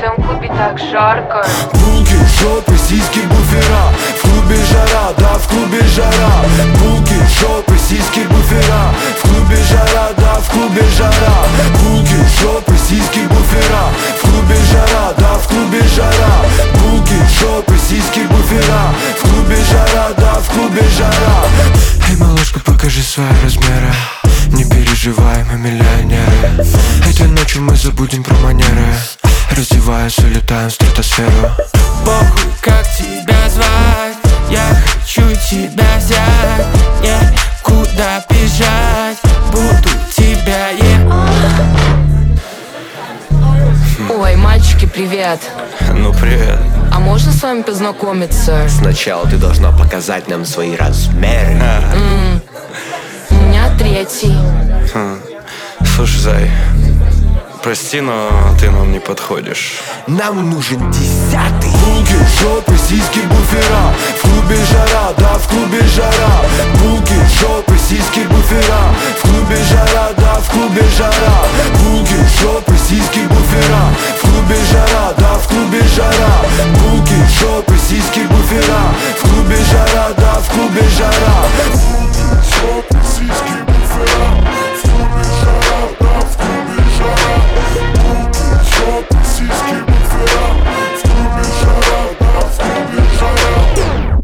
этом клубе так жарко. Булки, жопы, сиськи, буфера. В клубе жара, да, в клубе жара. Булки, жопы, сиськи, буфера. В клубе жара, да, в клубе жара. Булки, жопы, сиськи, буфера. В клубе жара, да, в клубе жара. Булки, жопы, сиськи, буфера. В клубе жара, да, в клубе жара. Эй, малышка, покажи свои размеры. Не переживай, мы миллионеры. Этой ночью мы забудем про манеры. Раздеваясь, улетаем в стратосферу. Похуй, как тебя звать, я хочу тебя взять. Некуда бежать, буду тебя Ой, мальчики, привет. Ну привет. А можно с вами познакомиться? Сначала ты должна показать нам свои размеры. У меня 3. Слушай, зай, прости, но ты нам не подходишь. Нам нужен 10-й. Булки, жопы, сиськи, буфера. В клубе жара, да, в клубе жара. Булки, жопы, сиськи, буфера. В клубе жара, да, в клубе жара. Булки, жопы,